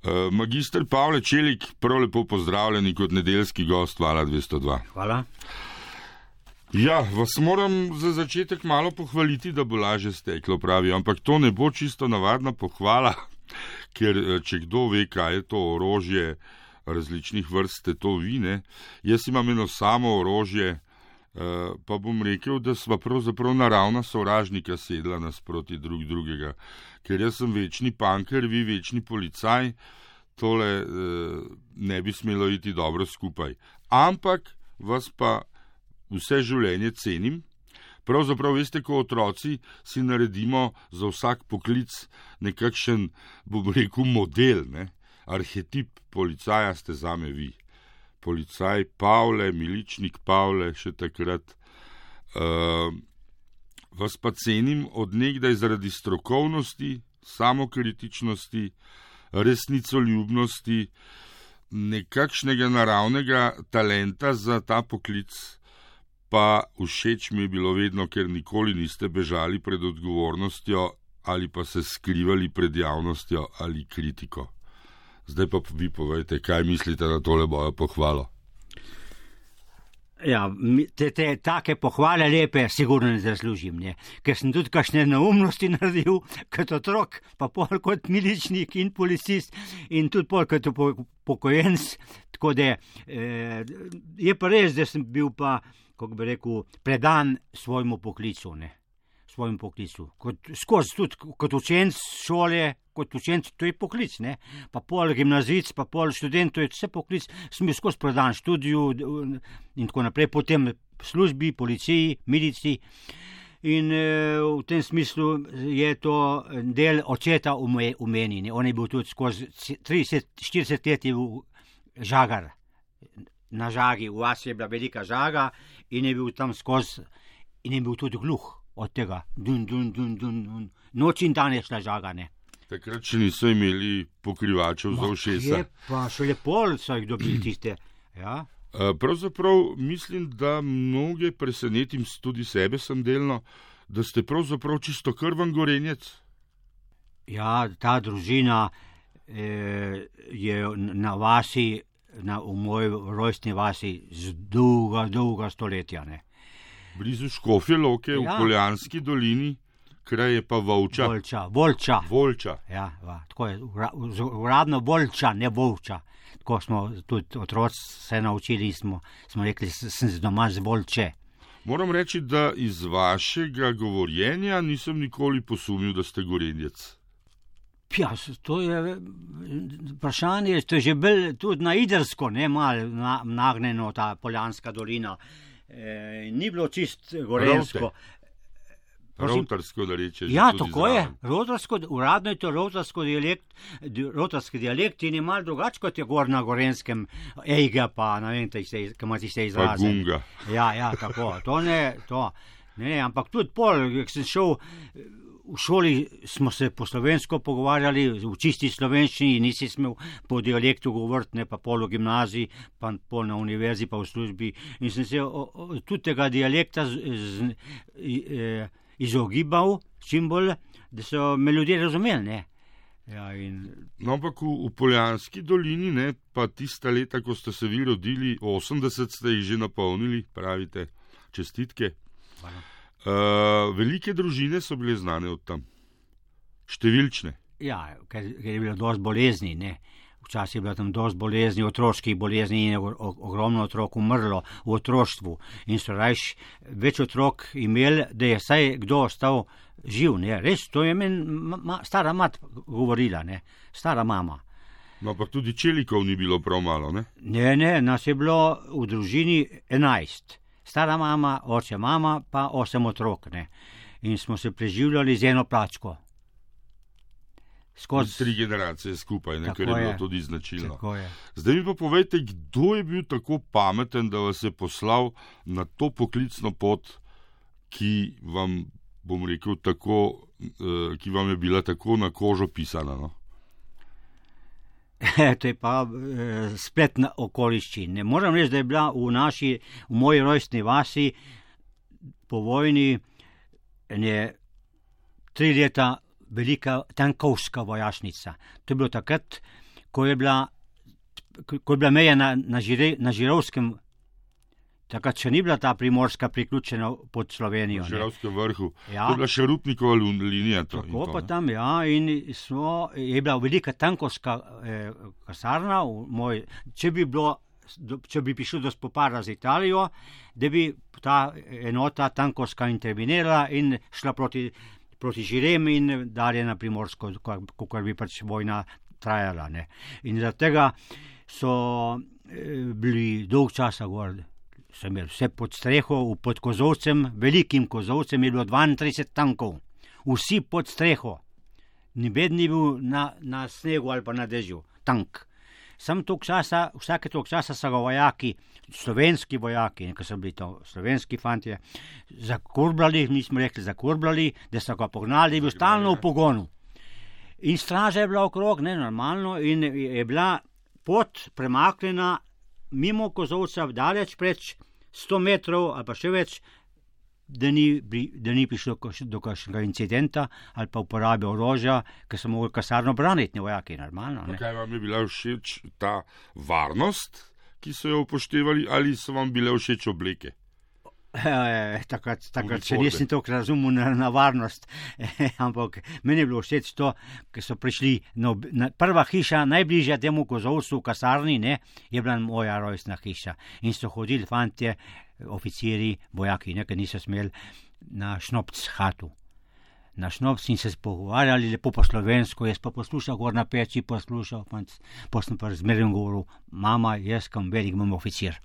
Magister Pavle Čelik, prav lepo pozdravljeni kot nedeljski gost Vala 202. Hvala. Ja, vas moram za začetek malo pohvaliti, da bo lažje steklo, pravijo, ampak to ne bo čisto navadna pohvala, ker če kdo ve, kaj je to orožje različnih vrst, ste to vi, ne? Jaz imam eno samo orožje, pa bom rekel, da sva pravzaprav naravna sovražnika sedla nasproti drugega, ker jaz sem večni panker, vi večni policaj, tole ne bi smelo iti dobro skupaj. Ampak vas pa vse življenje cenim. Pravzaprav veste, ko otroci si naredimo za vsak poklic nekakšen, bom rekel, model, ne? Arhetip policaja ste zame vi. Policaj Pavle, miličnik Pavle, še takrat. Vas pa cenim od nekdaj zaradi strokovnosti, samokritičnosti, resnicoljubnosti, nekakšnega naravnega talenta za ta poklic, pa všeč mi je bilo vedno, ker nikoli niste bežali pred odgovornostjo ali pa se skrivali pred javnostjo ali kritiko. Zdaj pa vi povejte, kaj mislite na tole mojo pohvalo. Ja, te take pohvale lepe sigurno ne zaslužim, ne? Ker sem tudi kakšne neumnosti naredil kot otrok, pa pol kot miličnik in policist in tudi pol kot upokojenec, tako da je pa res, da sem bil pa, kako bi rekel, predan svojemu poklicu, ne? Svojemu poklicu. Skozi tudi kot učenec šole, kot učenec, to je poklic, ne? Pa pol gimnazic, pa pol študent, to je vse poklic, sem bil skozi predan študiju in tako naprej, potem službi, policiji, miliciji. In v tem smislu je to del očeta v meni, ne? On je bil tudi skozi 30-40 let je bil žagar. Na žagi, v vasi je bila velika žaga in je bil tam skozi in je bil tudi gluh od tega. Dun. Noč in dan je šla žaga, ne. Takrat še niso imeli pokrivačev za ušesa. Je pa šele pol so jih dobili tiste, ja. Pravzaprav mislim, da mnoge presenetim, tudi sebe sem delno, da ste pravzaprav čisto krvan Gorenjec. Ja, ta družina je na vasi, v moji rojstni vasi z dolga stoletja, ne. Blizu Škofje Loke, v Poljanski dolini, kraj je pa Volča. Volča. Ja, tako je, uradno Volča, ne Volča. Tako smo tudi otroci se naučili in smo rekli, sem doma z Volče. Moram reči, da iz vašega govorjenja nisem nikoli posumil, da ste Gorenjec. Ja, to je vprašanje, to je že bolj tudi na Idrsko, ne malo nagnjeno ta Poljanska dolina. Ni bilo čist gorenjsko. Rotarsko, da reče. Ja, tako je. Rotarsko, uradno je to rotarski dialekt in je malo drugače kot je gor na Gorenskem. Ejga pa, ne vem, kam ti se izrazi. Pa gunga. Ja, tako. To ne, ampak tudi pol, ko sem šel v šoli, smo se po slovensko pogovarjali, v čisti slovenščini, nisi smel po dialektu govoriti, ne pa pol v gimnaziji, pa pol na univerzi, pa v službi. In sem se tudi tega dialekta izogibal čim bolj, da so me ljudje razumeli, ne. Ja, No, ampak v Poljanski dolini, ne, pa tista leta, ko ste se vi rodili, 80 ste jih že napolnili, pravite, čestitke. Hvala. Velike družine so bile znane od tam. Številčne. Ja, ker je bilo dosti bolezni, ne. Včasih je bilo tam dosti bolezni, otroških bolezni in je ogromno otrok umrlo v otroštvu. In so rajš več otrok imeli, da je vsaj kdo ostal živ, ne. Res, to je meni stara mat govorila, ne. Stara mama. No, ampak tudi Čelikov ni bilo prav malo, ne? Ne, nas je bilo v družini 11. Stara mama, oče mama, pa 8 otrok, ne. In smo se preživljali z eno plačko. 3 generacije skupaj, ne, kar je bilo tudi značilno. Tako je. Zdaj mi pa povejte, kdo je bil tako pameten, da vas je poslal na to poklicno pot, ki vam, bom rekel, ki vam je bila tako na kožo pisana, no? To je pa spletna okoliščin. Ne moram reči, da je bila v moji rojstni vasi po vojni 3 leta velika tankovska vojašnica. To je bilo takrat, ko je bila meja na Žirovskem, takrat še ni bila ta Primorska priključena pod Slovenijo. Na Žirovskem vrhu. Ja. To je bila še Rupnikova linija. Tako pa tam, ja, in je bila velika tankovska kasarna. Če bi prišlo do spopada z Italijo, da bi ta enota tankovska intervenirala in šla proti Žirem in dalje na Primorsko, kakor bi pač vojna trajala. Ne. In zaradi tega so bili dolg časa gor. Sem imel vse pod streho, pod Kozovcem, velikim Kozovcem je bilo 32 tankov. Vsi pod streho. Nobeden ni bil na snegu ali pa na dežju. Tank. Vsake toliko časa so ga vojaki, slovenski vojaki, ker so bili to slovenski fantje, zakurbljali, mi smo rekli zakurbljali, da so ga pognali, je bil stalno v pogonu. In straža je bila okrog, normalno, in je bila pot premaknjena mimo Kozovca, daleč preč 100 metrov ali pa še več, da ni prišlo do kakšnega incidenta ali pa uporabe orožja, ker so mogli kasarno braniti, vojaki, normalno. Ne? Kaj vam je bila všeč ta varnost, ki so jo upoštevali, ali so vam bile všeč obleke? Takrat še nisem toliko razumel na varnost, ampak meni je bilo všeč to, ker so prišli prva hiša, najbližja temu Kozovcu v kasarni, je bila moja rojstna hiša. In so hodili fantje, oficiri, vojaki, ker niso smeli na šnopc hatu. Na šnopc in se pogovarjali lepo po slovensko, jaz pa poslušal gor na peči, pa sem pa zmeraj govoril, mama, jaz kam velik imam oficir.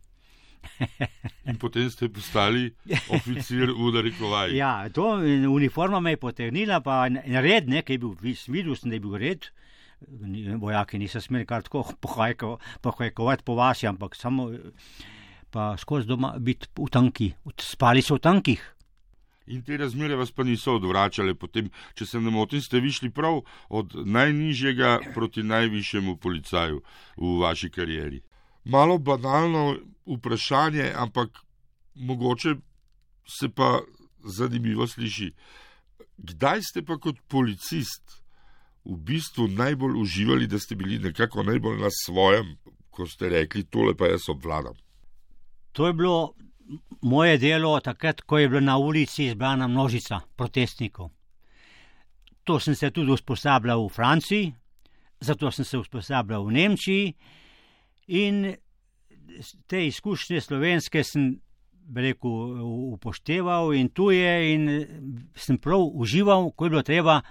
In potem ste postali oficir v narekovaji. Ja, to uniforma me je potegnila, pa red, ker je bil, videl sem, da je bil red. Vojaki niso smeli kar tako pohajkovati po vasi, ampak samo pa skozi doma biti v tanki. Spali so v tankih. In te razmere vas pa niso odvračale potem, če se ne motim, ste vi šli prav od najnižjega proti najvišjemu policaju v vaši karieri. Malo banalno vprašanje, ampak mogoče se pa zanimivo sliši. Kdaj ste pa kot policist v bistvu najbolj uživali, da ste bili nekako najbolj na svojem, ko ste rekli, tole pa jaz obvladam? To je bilo moje delo takrat, ko je bila na ulici izbrana množica protestnikov. To sem se tudi usposabljal v Franciji, zato sem se usposabljal v Nemčiji. In te izkušnje slovenske sem, upošteval in tuje in sem prav užival, ko je bilo treba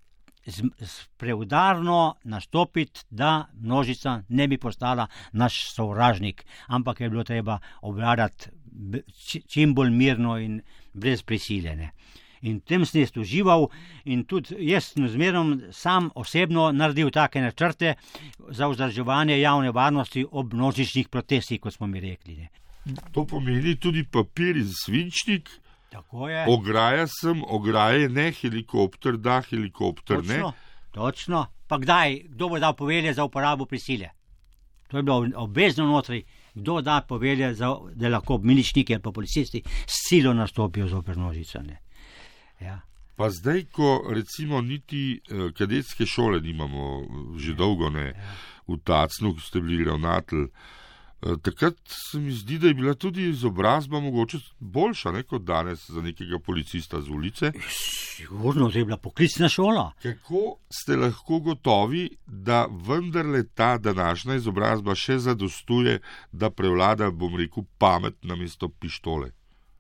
preudarno nastopiti, da množica ne bi postala naš sovražnik, ampak je bilo treba obvladati čim bolj mirno in brez prisiljene. In tem sem jaz užival in tudi jaz sem zmerom sam osebno naredil take načrte za vzdrževanje javne varnosti ob množičnih protestih, kot smo mi rekli. To pomeni tudi papir in svinčnik, tako je. Ograja ograje ne, helikopter da, helikopter točno, ne. Točno, pa kdo bo dal povelje za uporabo prisile? To je bilo obvezno notri, kdo da povelje, da lahko miličniki ali pa policisti s silo nastopijo zoper množico. Ja. Pa zdaj, ko recimo niti kadetske šole nimamo že dolgo, v Tacnu, ko ste bili ravnatelj, takrat se mi zdi, da je bila tudi izobrazba mogoče boljša, kot danes za nekega policista z ulice. Sigurno, to je bila poklicna šola. Kako ste lahko gotovi, da vendarle ta današnja izobrazba še zadostuje, da prevlada, bom rekel, pamet namesto pištole?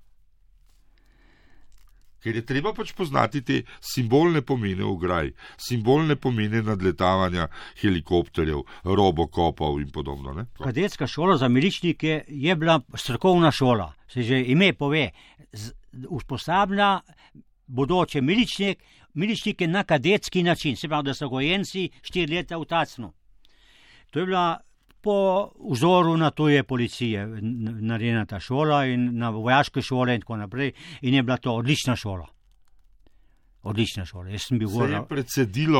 Ker je treba pač poznati te simbolne pomene ograj, simbolne pomene nadletavanja helikopterjev, robokopov in podobno. Ne? Kadetska šola za miličnike je bila strokovna šola, se že ime pove, usposablja bodoče miličnike na kadetski način, se pravi, da so gojenci 4 leta v Tacnu. To je bila po vzoru na tuje policije narejena ta šola in na vojaške šole in tako naprej in je bila to odlična šola. Odlična šola. Jaz sem bil se je predsedilo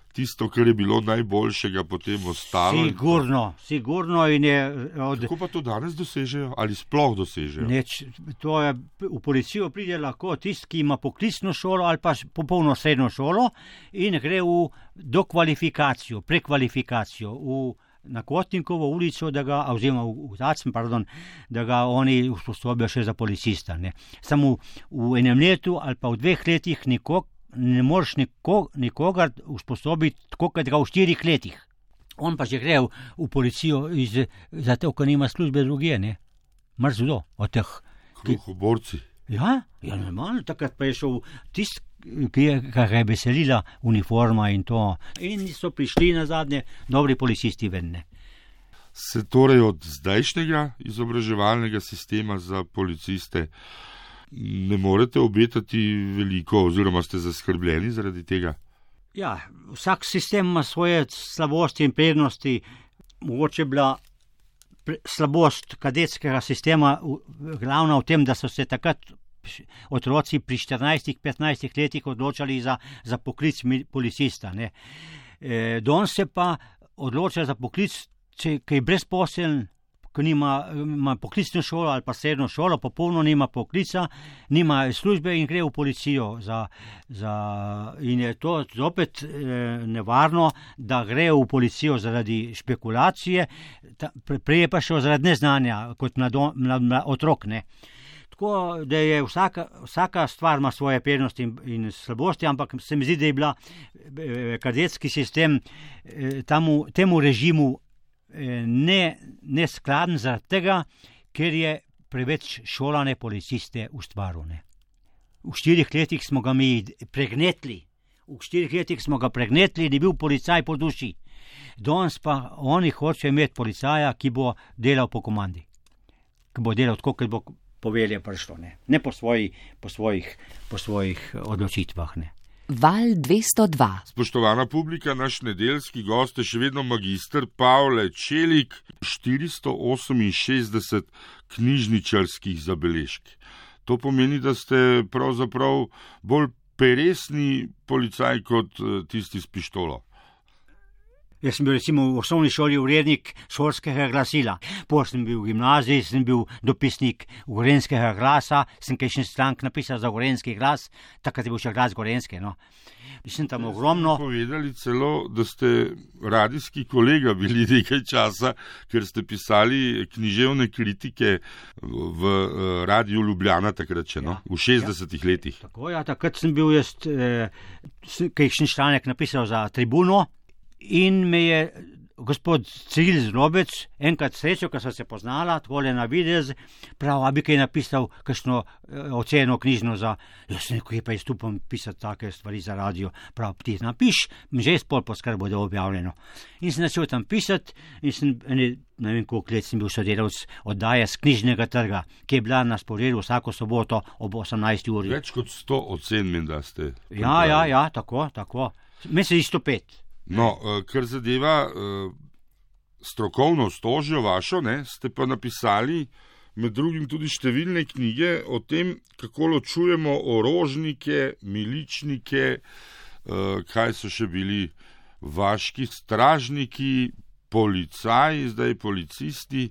tisto, kar je bilo najboljšega, potem ostalo. Sigurno in je... Kako pa to danes dosežejo? Ali sploh dosežejo? V policijo pride lahko tisti, ki ima poklicno šolo ali pa popolno srednjo šolo in gre v dokvalifikacijo, prekvalifikacijo na Kotnikovo ulico, oziroma v Tacen, da ga oni usposobijo še za policista. Ne. Samo v enem letu ali pa v 2 letih ne moreš nikogar usposobiti tako, kot ga v 4 letih. On pa že gre v policijo zato, ker nima službe drugje, ne. Mrzdo od teh. Kruhoborci. Ja, normalno, takrat pa je šel tisti, ki ga je veselila uniforma in to. In so prišli nazadnje dobri policisti ven, ne. Se torej od zdajšnjega izobraževalnega sistema za policiste ne morete obetati veliko, oziroma ste zaskrbljeni zaradi tega? Ja, vsak sistem ima svoje slabosti in prednosti. Mogoče bila slabost kadetskega sistema glavna v tem, da so se takrat otroci pri 14-15 letih odločali za poklic policista. Ne. Danes se pa odloča za poklic, ki je brezposeln, ki ima poklicno šolo ali pa srednjo šolo, popolno nima poklica, nima službe in gre v policijo. In je to zopet nevarno, da gre v policijo zaradi špekulacije, prej pa še zaradi neznanja kot otrok. Ne. Tako da je vsaka stvar ima svoje prednosti in slabosti, ampak se mi zdi, da je bila kadetski sistem temu režimu neskladen zaradi tega, ker je preveč šolane policiste ustvaril. Ne. V 4 letih smo ga mi pregnetli. Da je bil policaj po duši. Danes pa oni hočejo imeti policaja, ki bo delal po komandi. Ki bo delal tako, kot bo povelje prišlo. Ne po svojih odločitvah. Ne. Val 202. Spoštovana publika, naš nedeljski gost je še vedno magister Pavle Čelik, 468 knjižničarskih zabeležk. To pomeni, da ste pravzaprav bolj peresni policaj kot tisti s pištolo. Jaz sem bil recimo v osnovni šoli urednik šolskega glasila. Potem sem bil v gimnaziji, sem bil dopisnik Gorenjskega glasa, sem kakšen članek napisal za Gorenjski glas, takrat je bil še glas Gorenjske. No. Mislim tam ogromno. Povedali celo, da ste radijski kolega bili nekaj časa, ker ste pisali književne kritike v Radiu Ljubljana takrat še, v 60-ih letih. Tako, takrat sem bil jaz kakšen članek napisal za Tribuno. In me je gospod Ciril Zrobec enkrat srečal, ko sva se poznala, takole na videz, prav, abi kaj napisal kakšno oceno knjižno za, jaz nekaj pa izstupam pisati take stvari za radio, prav, ti napiš, že je spol poskrbo, da je objavljeno. In sem začel tam pisati in sem, ne vem koliko let sem bil sodelavc oddaje z Knjižnega trga, ki je bila na sporedu vsako soboto ob 18. uri. Več kot 100 ocen menda ste. Ja, tako. Mislim, 105. No, kar zadeva strokovno stožjo vašo, ste pa napisali med drugim tudi številne knjige o tem, kako ločujemo orožnike, miličnike, kaj so še bili vaški stražniki, policaji, zdaj policisti,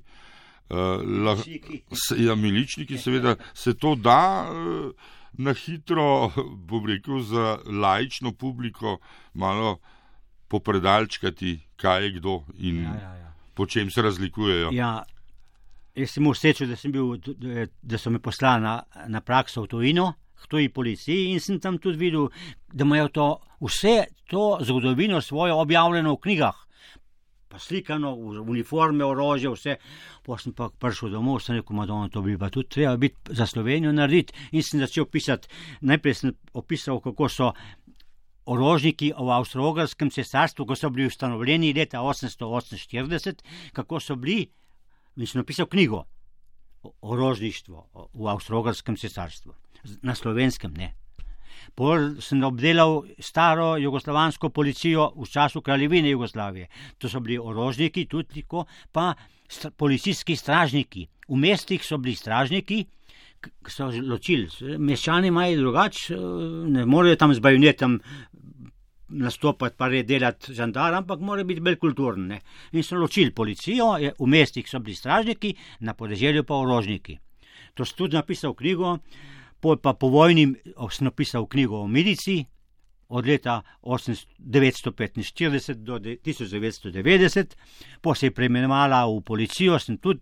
miličniki, seveda se to da na hitro, bom rekel, za laično publiko malo popredalčkati, kaj je kdo in po čem se razlikujejo. Ja, jaz sem všečil, da so me poslali na prakso v tujino, k tuji policiji in sem tam tudi videl, da imajo vse to zgodovino svojo objavljeno v knjigah. Pa slikano, v uniforme, orožje, vse. Pa sem pa prišel domov, sem rekel, Madonna, to bi pa tudi treba biti za Slovenijo narediti. In sem začel pisati, najprej sem opisal, kako so orožniki v Avstro-Ogrskem cesarstvu, ko so bili ustanovljeni leta 848, kako so bili, in sem napisal knjigo Orožništvo v Avstro-Ogrskem cesarstvu, na slovenskem ne. Pol sem obdelal staro jugoslovansko policijo v času kraljevine Jugoslavije. To so bili orožniki, tudi tako, pa policijski stražniki. V mestih so bili stražniki, ki so ločili. Meščani imajo drugače, ne morejo tam z bajonetom nastopati, pa delati žandar, ampak mora biti bolj kulturen. Ne. In so ločili policijo, v mestih so bili stražniki, na podeželju pa orožniki. To sem tudi napisal knjigo, pa po vojni sem napisal knjigo o milici od leta 1945 do 1990, pa se je preimenovala v policijo, sem tudi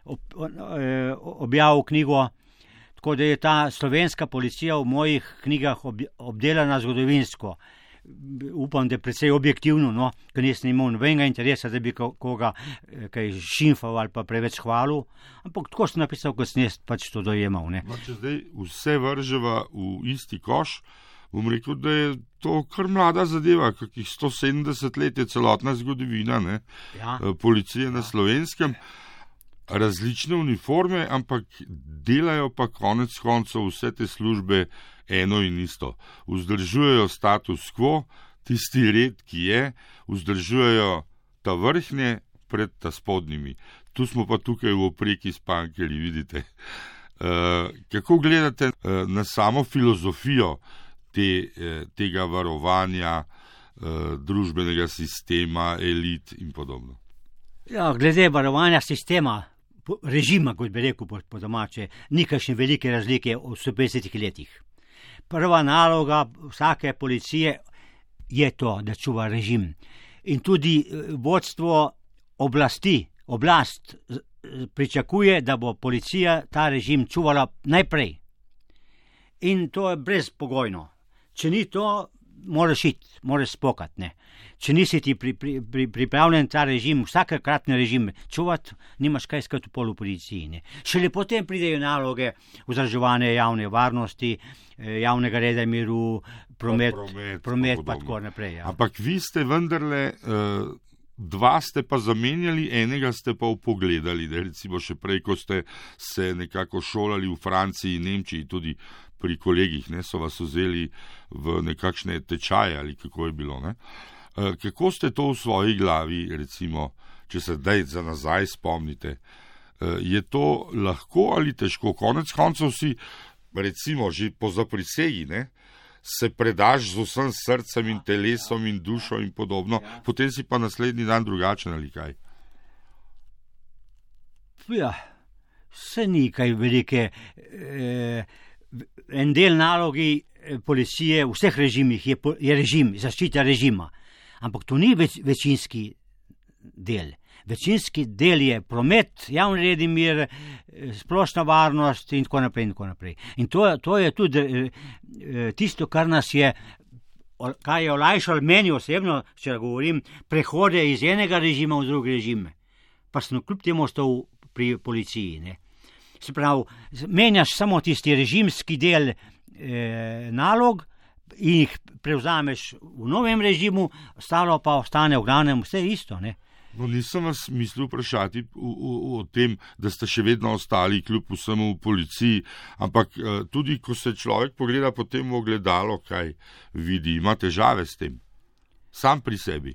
objavil knjigo, tako da je ta slovenska policija v mojih knjigah obdelana zgodovinsko. Upam, da je precej objektivno, no, ker nisem imel nobenega interesa, da bi koga kaj šimfal ali pa preveč hvalil, ampak tako sem napisal, kot sem jaz pač to dojemal. Ne. No, če zdaj vse vrževa v isti koš, bom rekel, da je to kar mlada zadeva, kakih 170 let je celotna zgodovina, ne, policije na Slovenskem, različne uniforme, ampak delajo pa konec koncev vse te službe eno in isto. Vzdržujejo status quo, tisti red, ki je, vzdržujejo ta vrhnje pred ta spodnjimi. Tu smo pa tukaj v opreki spankerji, vidite. Kako gledate na samo filozofijo tega varovanja družbenega sistema, elit in podobno? Ja, glede varovanja sistema, režima, kot bi rekel po domače, ni kakšne velike razlike v 150 letih. Prva naloga vsake policije je to, da čuva režim. In tudi vodstvo oblast pričakuje, da bo policija ta režim čuvala najprej. In to je brezpogojno. Če ni to, moraš iti, moraš spokati, ne. Če nisi ti pripravljen ta režim, vsakokratni režim čuvati, nimaš kaj iskati v policiji, ne. Šele potem pridejo naloge vzdrževanja javne varnosti, javnega reda in miru, promet pa tako naprej. Ja. Ampak vi ste vendarle, dva ste pa zamenjali, enega ste pa upogledali, da recimo še prej, ko ste se nekako šolali v Franciji in Nemčiji, tudi pri kolegih, ne, so vas vzeli v nekakšne tečaje ali kako je bilo, ne. Kako ste to v svoji glavi, recimo, če se zdaj za nazaj spomnite, je to lahko ali težko? Konec koncev si, recimo, že po zaprisegi, ne, se predaš z vsem srcem in telesom in dušo in podobno, potem si pa naslednji dan drugačen ali kaj? Ja, se ni kaj velike. En del nalogi policije v vseh režimih je režim, zaščita režima. Ampak to ni večinski del. Večinski del je promet, javni red in mir, splošna varnost in tako naprej in tako naprej. In to je tudi tisto, kar nas je, kaj je olajšalo meni osebno, če govorim, prehode iz enega režima v drugi režim. Pa sem kljub temu ostal pri policiji, ne. Se pravi, menjaš samo tisti režimski del nalog in jih prevzameš v novem režimu, ostalo pa ostane v glavnem vse isto, ne. No, nisem vas mislil vprašati o tem, da ste še vedno ostali kljub vsemu v policiji, ampak tudi, ko se človek pogleda potem v ogledalo, kaj vidi, ima težave s tem, sam pri sebi.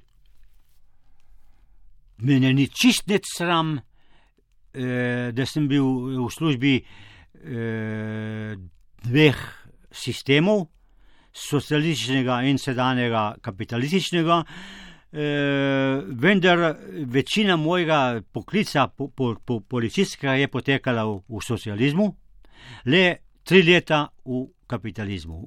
Mene ni čist nič sram, da sem bil v službi dveh sistemov, socialističnega in sedanjega kapitalističnega, vendar večina mojega poklica policijskega je potekala v socializmu, le 3 leta v kapitalizmu,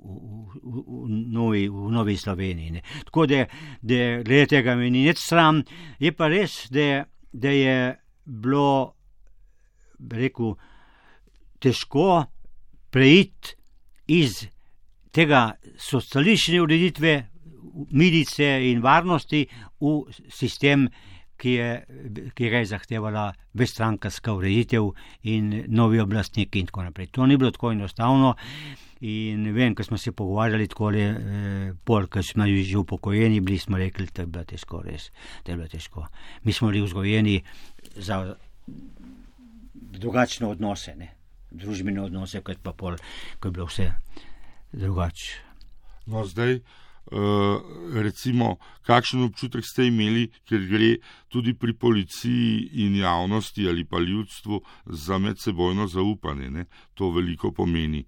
v Novi Sloveniji. Ne. Tako da glede tega mi ni nič sram, je pa res, da je bilo, rekel, težko preiti iz tega socialistične ureditve, milice in varnosti v sistem, ki ga je zahtevala večstrankarska ureditev in novi oblastniki in tako naprej. To ni bilo tako enostavno in vem, ko smo se pogovarjali takole, ko smo že upokojeni bili, smo rekli, da je bilo težko, res, da je bilo težko. Mi smo bili vzgojeni za drugačne odnose, ne, družbene odnose, kot pa pol, ko je bilo vse drugače. No, zdaj, recimo, kakšen občutek ste imeli, ker gre tudi pri policiji in javnosti ali pa ljudstvu za medsebojno zaupanje, ne? To veliko pomeni.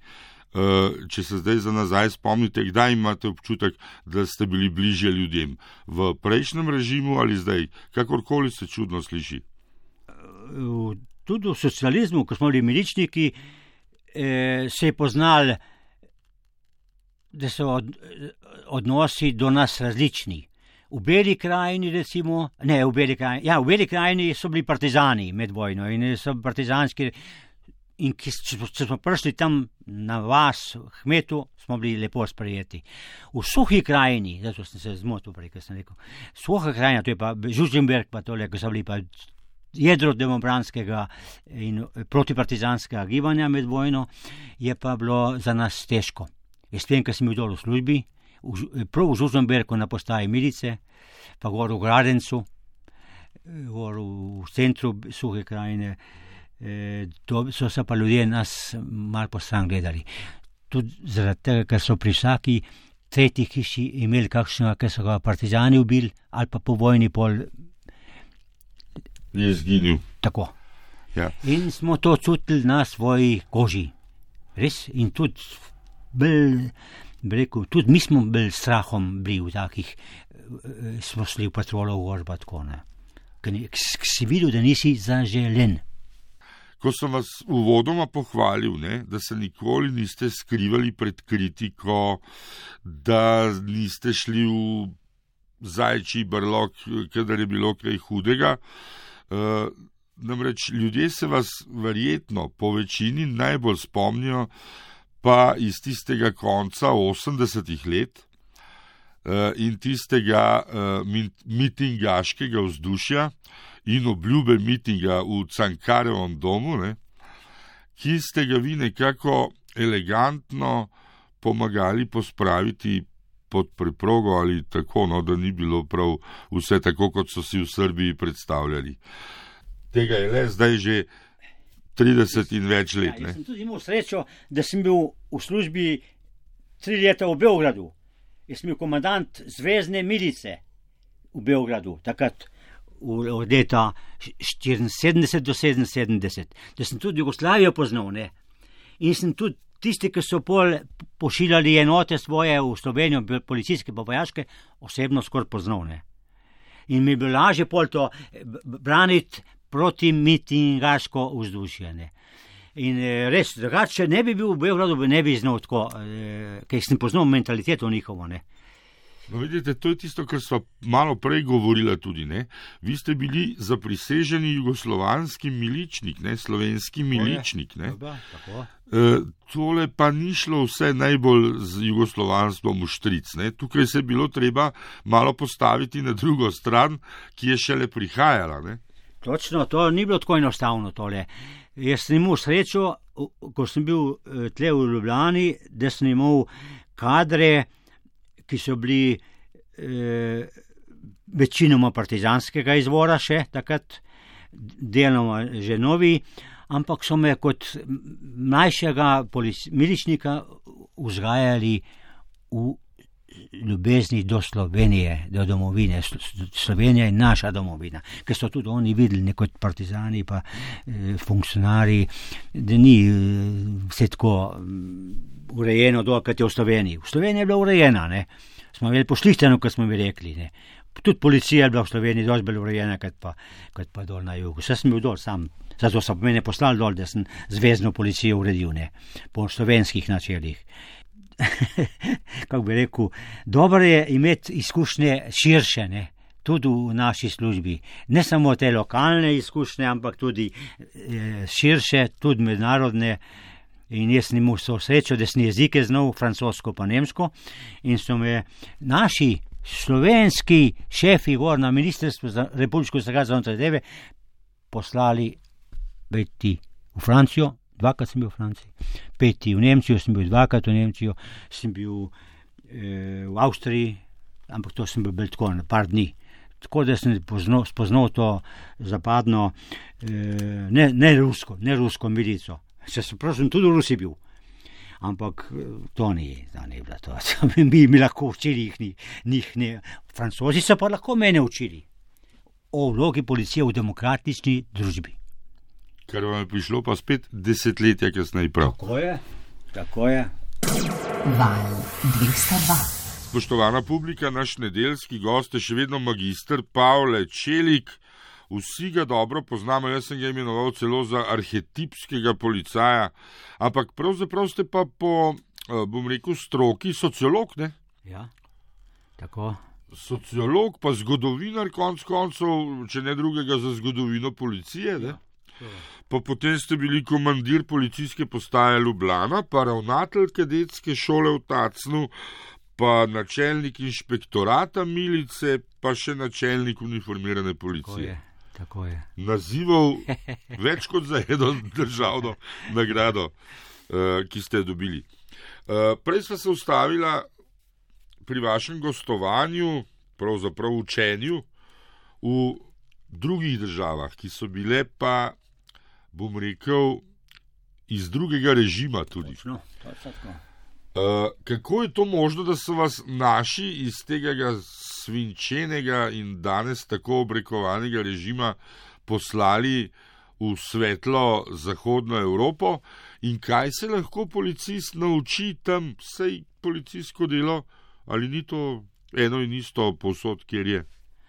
če se zdaj za nazaj spomnite, kdaj imate občutek, da ste bili bližje ljudem? V prejšnjem režimu ali zdaj? Kakorkoli se čudno sliši. Tudi v socializmu, ko smo bili miličniki, se je poznal, da so odnosi do nas različni. V Beli krajini, recimo, v Beli krajini so bili partizani med vojno in so partizanski, in če smo prišli tam na vas, Hmetu, smo bili lepo sprejeti. V Suhi krajini, zato sem se zmotil prej, ker sem rekel, Suha krajina, to je pa Žužemberk, pa tole, ko so bili pa jedro demokratskega in protipartizanskega gibanja med vojno, je pa bilo za nas težko. Jaz vem, ker sem bil dol v službi, prav v Žužemberku na postaji milice, pa gor v Gradencu, gor v centru Suhe krajine, to so se pa ljudje nas malo postran gledali. Tudi zaradi tega, ker so pri vsaki tretji hiši imeli kakšnega, ker so ga partizani ubili, ali pa po vojni pol je izginil. Tako. Ja. In smo to čutili na svoji koži. Res? In tudi tudi mi smo bili strahom bili v takih, smo šli v patrolo v Gorba, tako ne. Ker si videl, da nisi zaželen. Ko sem vas uvodoma pohvalil, da se nikoli niste skrivali pred kritiko, da niste šli v zajčji brlog, kadar je bilo kaj hudega, namreč ljudje se vas verjetno po večini najbolj spomnijo pa iz tistega konca 80-ih let in tistega mitingaškega vzdušja in obljube mitinga v Cankarjevem domu, ki ste ga vi nekako elegantno pomagali pospraviti pod preprogo ali tako, da ni bilo prav vse tako, kot so si v Srbiji predstavljali. Tega je le zdaj že 30 in več let. Jaz sem tudi imel srečo, da sem bil v službi 3 leta v Beogradu. Jaz sem bil komandant zvezne milice v Beogradu, takrat od leta 74 do 77, da sem tudi Jugoslavijo poznal, in sem tudi tisti, ki so pošiljali enote svoje v Slovenijo, policijske pa vojaške, osebno skoraj poznal, In mi je bilo lažje pol to braniti proti mitingaško vzdušje, In res, drugače ne bi bil v Beogradu, ne bi znal tako, ker sem poznal mentaliteto njihovo, No, vidite, to je tisto, kar sva malo prej govorila tudi, Vi ste bili zapriseženi jugoslovanski miličnik, slovenski miličnik, Tako. Tole pa ni šlo vse najbolj z jugoslovanstvom v štric, Tukaj se je bilo treba malo postaviti na drugo stran, ki je šele prihajala, Točno, to ni bilo tako enostavno tole. Jaz sem imel srečo, ko sem bil tle v Ljubljani, da sem imel kadre, ki so bili večinoma partizanskega izvora še, takrat deloma že novi, ampak so me kot mlajšega miličnika vzgajali v ljubezni do Slovenije, do domovine. Slovenija je naša domovina, ker so tudi oni videli kot partizani pa funkcionari, da ni vse tako urejeno dol, kot je v Sloveniji. V Sloveniji je bila urejena, Smo imeli pošlihteno, kot smo mi rekli, Tudi policija je bila v Sloveniji dosti bolj urejena, kot pa dol na jugu. Vse sem bil dol sam, zato so mene poslali dol, da sem zvezno policijo uredil, po slovenskih načelih. Kako bi rekel, dobro je imeti izkušnje širše, tudi v naši službi. Ne samo te lokalne izkušnje, ampak tudi širše, tudi mednarodne. In jaz sem imel srečo, da sem jezike znal, francosko pa nemško, in so me naši slovenski šefi gor na Ministrstvu za republiško zadeve poslali peti v Francijo, 2krat sem bil v Franciji, peti v Nemčijo, sem bil 2krat v Nemčijo, sem bil v Avstriji, ampak to sem bil tako na par dni. Tako da sem spoznal to zapadno, ne rusko milico. Se sem tudi v Rusiji bil, ampak to ni bilo to. Mi lahko učili njih ne. Francozi so pa lahko mene učili o vlogi policije v demokratični družbi. Kar vam je prišlo pa spet desetletja kasneje prav. Tako je. Val 202. Spoštovana publika, naš nedeljski gost je še vedno magister Pavle Čelik. Vsi ga dobro poznamo, jaz sem ga imenoval celo za arhetipskega policaja, ampak pravzaprav ste pa po, bom rekel, stroki sociolog, ne? Ja, tako. Sociolog pa zgodovinar konc koncev, če ne drugega za zgodovino policije, ne? Pa potem ste bili komandir policijske postaje Ljubljana, pa ravnatelj kadetske šole v Tacnu, pa načelnik inšpektorata milice, pa še načelnik uniformirane policije. Tako je. Nazivov več kot za eno državno nagrado, ki ste jo dobili. Prej sva se ustavila pri vašem gostovanju, pravzaprav učenju, v drugih državah, ki so bile pa, bom rekel, iz drugega režima tudi. Točno, tako. Kako je to možno, da so vas naši iz tega svinčenega in danes tako obrekovanega režima poslali v svetlo zahodno Evropo in kaj se lahko policist nauči tam, sej policijsko delo, ali ni to eno in isto povsod, kjer je?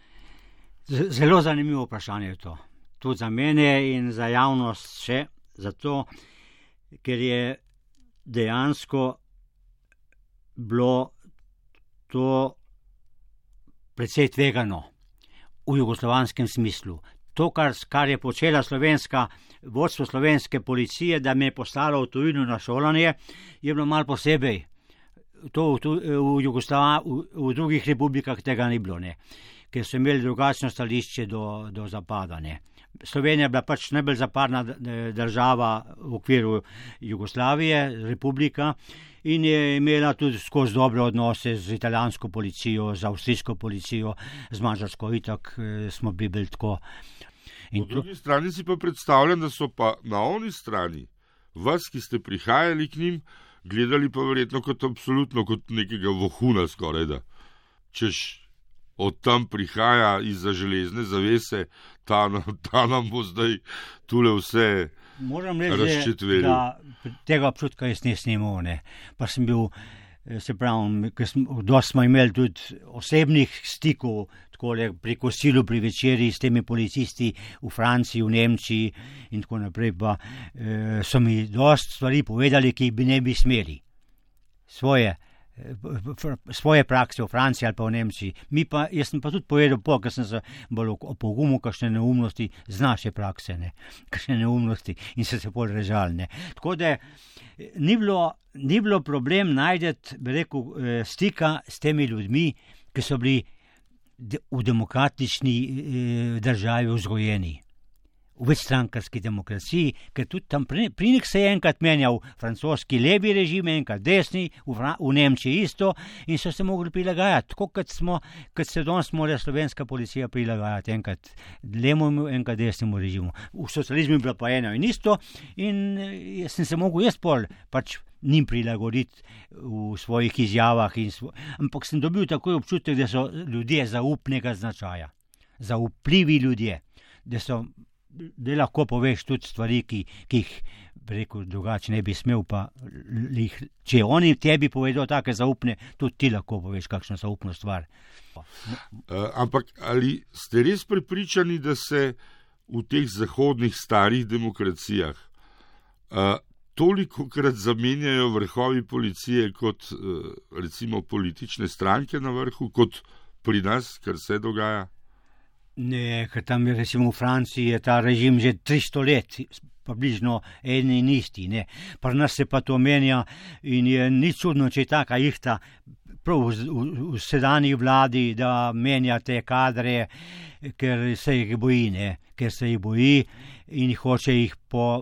Zelo zanimivo vprašanje je to. Tudi za mene in za javnost še, zato, ker je dejansko bilo to precej tvegano v jugoslovanskem smislu. To, kar je počela vodstvo slovenske policije, da me je poslalo v tujino na šolanje, je bilo malo posebej. To v drugih republikah tega ni bilo, ne, ker so imeli drugačno stališče do zapada. Ne. Slovenija je bila pač najbolj zapadna država v okviru Jugoslavije, republika, in je imela tudi skozi dobre odnose z italijansko policijo, z avstrijsko policijo, z mađarsko, itak smo bili tako. Po drugi strani si pa predstavljam, da so pa na oni strani vas, ki ste prihajali k njim, gledali pa verjetno kot absolutno kot nekega vohuna skoraj da. Češ od tam prihaja izza železne zavese, ta nam bo zdaj tule vse razčetveril. Moram reči, da tega občutka jaz nisem imel, ne. Pa sem bil, se pravi, dosti smo imeli tudi osebnih stikov, takole pri kosilu, pri večeri s temi policisti v Franciji, v Nemčiji in tako naprej, pa so mi dosti stvari povedali, ki bi ne bi smeli. Svoje prakse v Franciji ali pa v Nemčiji. Jaz sem pa tudi povedal, ker sem se bolj opogumil, kakšne neumnosti z naše prakse, ne, kakšne neumnosti in so se bolj režali, ne. Tako da ni bilo problem najdeti, bi rekel, stika s temi ljudmi, ki so bili v demokratični državi vzgojeni. V večstrankarski demokraciji, ker tudi tam pri njih se je enkrat menjal francoski levi režim, enkrat desni, v Nemčiji isto in so se mogli prilagajati, tako kot se danes mora slovenska policija prilagajati, enkrat levemu, enkrat desnemu režimu. V socializmu je bilo pa eno in isto in sem se mogel pol pač njim prilagoditi v svojih izjavah, ampak sem dobil takoj občutek, da so ljudje zaupnega značaja, zaupljivi ljudje, da lahko poveš tudi stvari, ki jih rekel drugače ne bi smel, pa če oni tebi povedo take zaupne, tudi ti lahko poveš kakšno zaupno stvar. Ampak ali ste res prepričani, da se v teh zahodnih starih demokracijah tolikokrat zamenjajo vrhovi policije kot recimo politične stranke na vrhu, kot pri nas, kar se dogaja? Ne, ker tam je recimo v Franciji je ta režim že 300 let, približno en in isti, ne. Pri nas se pa to menja in je ni čudno, če je taka ihta prav v sedanji vladi, da menja te kadre, ker se jih boji, ne, ker se jih boji in hoče jih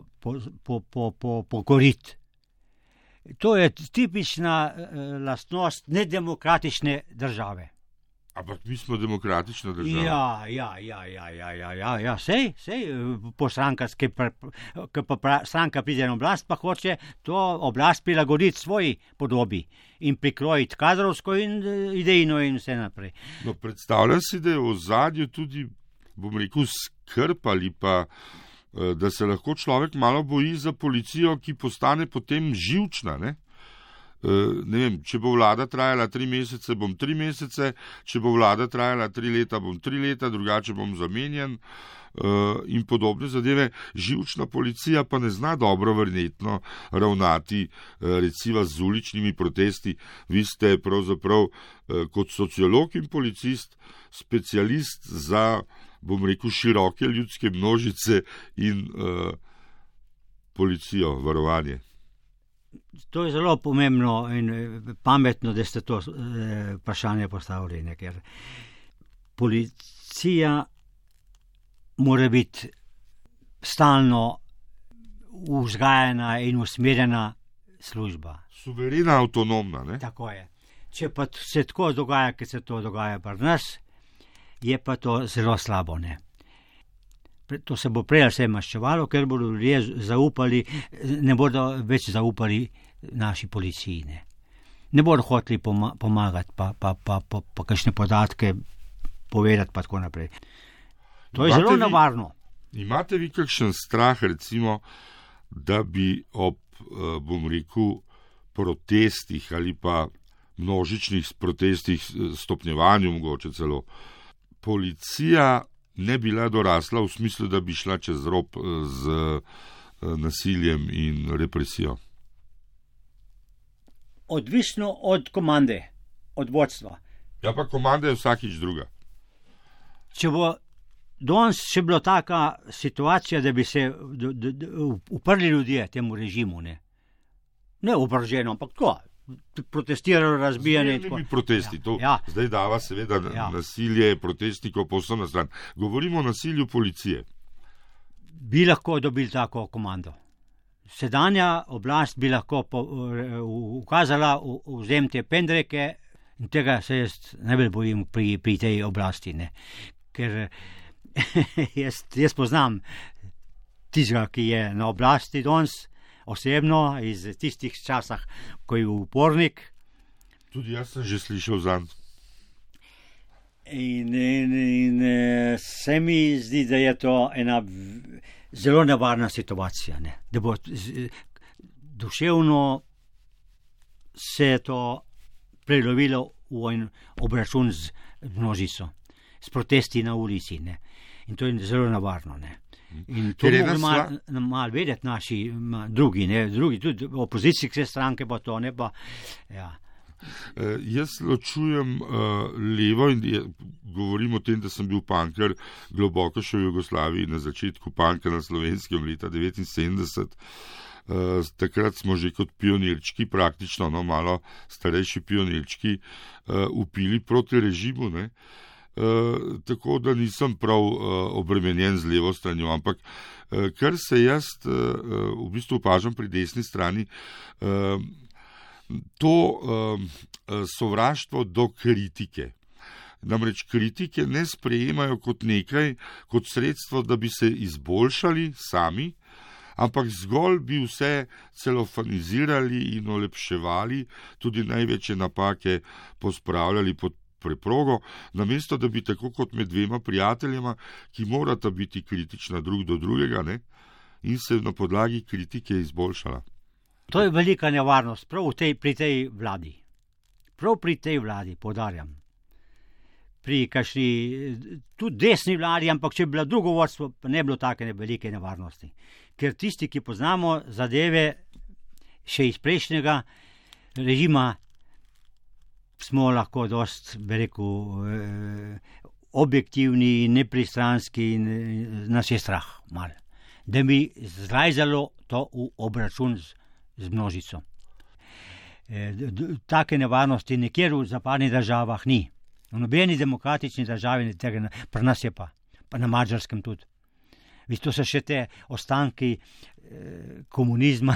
pokoriti. To je tipična lastnost nedemokratične države. Ampak mi smo demokratična država. Ja, sej, po strankarski, ko pa stranka pride na oblast, pa hoče to oblast prilagoditi svoji podobi in prikrojiti kadrovsko in idejno in vse naprej. No, predstavljam si, da je v ozadju tudi, bom rekel, skrb ali pa, da se lahko človek malo boji za policijo, ki postane potem živčna, ne? ne vem, če bo vlada trajala 3 mesece, bom 3 mesece, če bo vlada trajala 3 leta, bom 3 leta, drugače bom zamenjen in podobne zadeve. Živčna policija pa ne zna dobro verjetno ravnati recimo z uličnimi protesti. Vi ste pravzaprav kot sociolog in policist specialist za, bom rekel, široke ljudske množice in policijo, varovanje. To je zelo pomembno in pametno, da ste to vprašanje postavili, ne? Ker policija mora biti stalno vzgajena in usmerjena služba. Suverena, avtonomna, ne? Tako je. Če pa se tako dogaja, kot se to dogaja pri nas, je pa to zelo slabo, ne? To se bo prej vse maščevalo, ker bodo ljudje zaupali, ne bodo več zaupali naši policiji. Ne bodo hoteli pomagati, pa kakšne podatke povedati, pa tako naprej. To je zelo nevarno. Imate vi kakšen strah, recimo, da bi ob, bom rekel, protestih ali pa množičnih protestih, stopnjevanju mogoče celo, policija ne bila dorasla v smislu, da bi šla čez rob z nasiljem in represijo? Odvisno od komande, od vodstva. Ja, pa komanda je vsakič druga. Če bo danes še bila taka situacija, da bi se uprli ljudje temu režimu, ne oboroženo, ampak tako, protestiralo, razbijanje. Zmernimi protesti, to ja. Zdaj dava seveda nasilje protestnikov povsem na stran. Govorimo o nasilju policije. Bi lahko dobili tako komando. Sedanja oblast bi lahko ukazala vzemite pendreke in tega se jaz najbolj bojim pri tej oblasti, ne. Ker jaz poznam tistega, ki je na oblasti danes, osebno, iz tistih časah, ko je upornik. Tudi jaz sem že slišal zanj. In se mi zdi, da je to ena zelo nevarna situacija, ne? Da bo duševno se to prelovilo v en obračun z množico, s protesti na ulici, ne? In to je zelo nevarno, ne? In to moramo malo vedeti naši drugi, tudi opozicijske stranke pa to, ne pa, ja. Jaz ločujem levo in govorim o tem, da sem bil punker globoko še v Jugoslaviji na začetku punka na Slovenskem leta 1979. Takrat smo že kot pionirčki, praktično, malo starejši pionirčki, upili proti režimu, ne? Tako da nisem prav obremenjen z levo stranjo, ampak kar se jaz v bistvu opažam pri desni strani, to sovraštvo do kritike. Namreč kritike ne sprejemajo kot nekaj, kot sredstvo, da bi se izboljšali sami, ampak zgolj bi vse celofanizirali in olepševali, tudi največje napake pospravljali pod preprogo, namesto da bi tako kot med dvema prijateljema, ki morata biti kritična drug do drugega, ne, in se na podlagi kritike izboljšala. To je velika nevarnost prav pri tej vladi. Prav pri tej vladi, poudarjam. Pri kakšni tudi desni vladi, ampak če bi bila drugo vodstvo, pa ne bilo take velike nevarnosti. Ker tisti, ki poznamo zadeve še iz prejšnjega režima, smo lahko dost, bi rekel, objektivni in nepristranski in nas je strah malo. Da bi zlajzalo to v obračun z množico. Take nevarnosti nekjer v zapadnih državah ni. V nobeni demokratični državi tega, pri nas je pa na Madžarskem tudi. To so še te ostanki komunizma,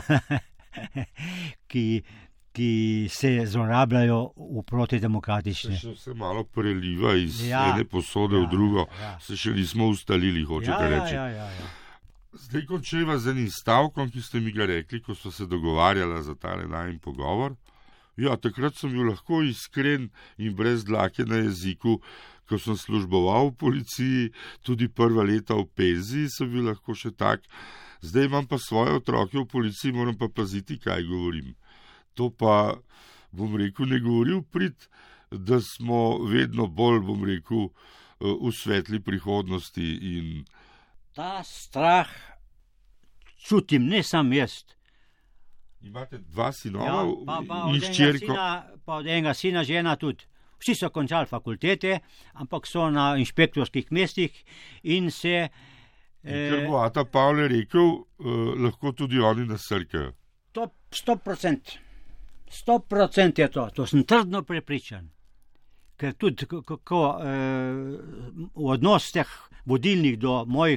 ki se zlorabljajo v protidemokratične. Se še malo preliva iz ene posode v drugo. Se še nismo ustalili, hočete reči. Ja. Zdaj končeva z enim stavkom, ki ste mi ga rekli, ko so se dogovarjala za tale najin pogovor. Ja, takrat sem bil lahko iskren in brez dlake na jeziku, ko sem služboval v policiji, tudi prva leta v penziji sem bil lahko še tak. Zdaj imam pa svoje otroke v policiji, moram pa paziti, kaj govorim. To pa, bom rekel, ne govori v prid, da smo vedno bolj, bom rekel, v svetli prihodnosti in Ta strah čutim, ne sam jaz. imate 2 sinova Ja, in hčerko. pa od enega sina žena tudi. Vsi so končali fakultete, ampak so na inšpektorskih mestih in se... Ker bo Ata Pavle rekel, lahko tudi oni nasrkajo. To 100%. 100% je to sem trdno prepričan. Ker tudi kako v odnos teh vodilnih do mojih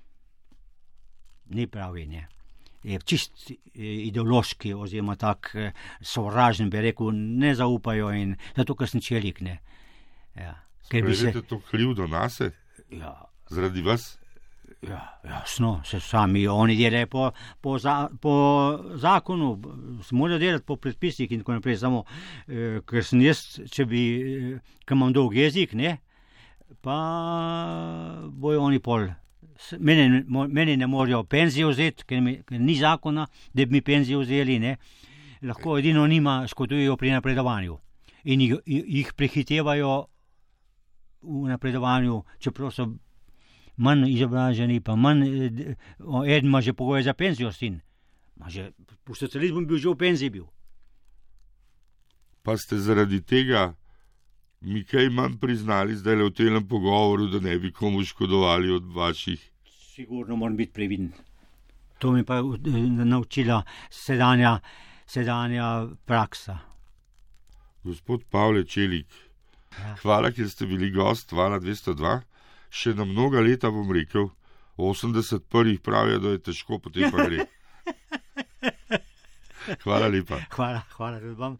ni pravi, ne. Je čist ideološki oziroma tak sovražen, bi rekel, ne zaupajo in zato, ker sem čelik, ne. Ja. Sprejete to krivdo nase? Ja. Zaradi vas? Ja, jasno, se sami oni delajo po zakonu, se morajo delati po predpisih in tako naprej, samo ker sem jaz, ker imam dolg jezik, ne, pa bojo oni pol. Meni ne morajo penzijo vzeti, ker ni zakona, da bi mi penzijo vzeli, ne. Lahko edino njima škodujejo pri napredovanju in jih prehitevajo v napredovanju, čeprav so manj izobraženi, pa manj, eden ima že pogoje za penzijo, sin. Po socializmu bil že v penziji bil. Pa ste zaradi tega mi kaj manj priznali zdaj v tem pogovoru, da ne bi komu škodovali od vaših? Sigurno moram biti previden. To mi pa naučila sedanja praksa. Gospod Pavle Čelik, hvala, ker ste bili gost Vala 202. Še na mnoga leta bom rekel, 81 pravijo, da je težko, potem pa gre. Hvala lepa. Hvala tudi vam.